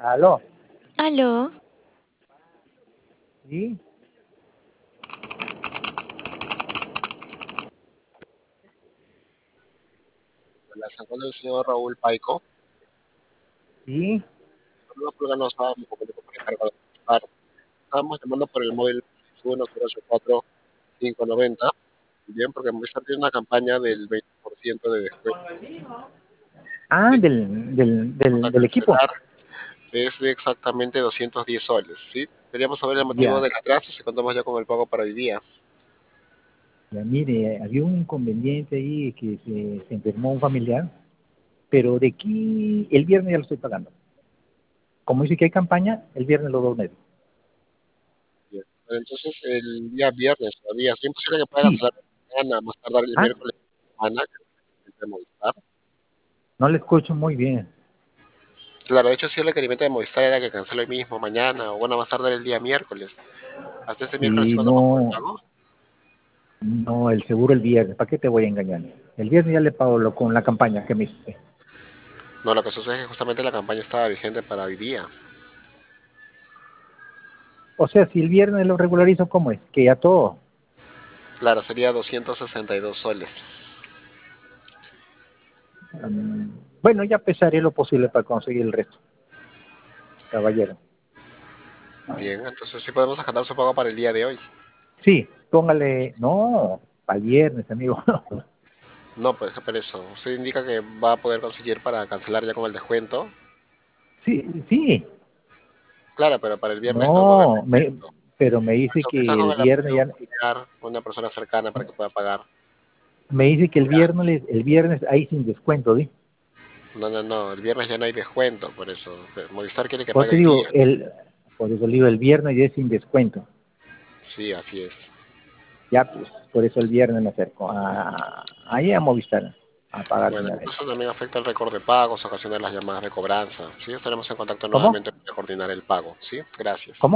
Aló, Aló, sí, La sacó del señor Raúl Paico, sí. no porque no estábamos comunicando por encargo de participar. Estábamos llamando por el móvil 61084590. Bien, porque Movistar tiene una campaña del 20% de descuento Ah, del para equipo. cancelar. Es de exactamente 210 soles, ¿sí? Queríamos saber el motivo Ya, del atraso, si contamos ya con el pago para hoy día. ya, mire, había un inconveniente ahí que se enfermó un familiar, pero de aquí el viernes ya lo estoy pagando. Como dice que hay campaña, el viernes lo doy medio. Bien. Pero entonces, el día viernes todavía, ¿es imposible que pueda Sí, cancelar mañana, más tardar el ah, miércoles de la semana, que es el requerimiento de Movistar? no le escucho muy bien. Claro, de hecho, sí, el requerimiento de Movistar era que cancele hoy mismo, mañana, o bueno, más tardar el día miércoles. Hasta este miércoles sí Sí, contamos con el no, pago. no, el seguro el viernes, ¿para qué te voy a engañar? El viernes ya le pago con la campaña que me hice. No, lo que sucede es que justamente la campaña estaba vigente para hoy día. O sea, si el viernes lo regularizo, ¿cómo es? Que ya todo. Claro, sería 262 soles. mm, bueno, ya pesaré lo posible para conseguir el resto, caballero. Bien, entonces sí podemos agendar su pago para el día de hoy. Sí, póngale, no, para el viernes, amigo. No, pues por eso. Usted indica que va a poder conseguir para cancelar ya con el descuento. Sí, sí, Claro, pero para el viernes no con el no, descuento. pero me Por dice eso quizás que con el el apoyo viernes de un ya, familiar, una persona cercana para que pueda pagar. me dice que Ya. el viernes ahí sin descuento, ¿sí? No, no, no, el viernes ya no hay descuento, por eso. Movistar quiere que Por pague te hoy digo, día. por eso le digo, el viernes ya es sin descuento. Sí, así es. Ya, pues, por eso el viernes me acerco ahí a Movistar a pagar de Bueno, una vez. eso también afecta el récord de pagos, ocasiona las llamadas de cobranza. Sí, estaremos en contacto ¿Cómo? nuevamente para coordinar el pago. Sí, gracias. ¿Cómo?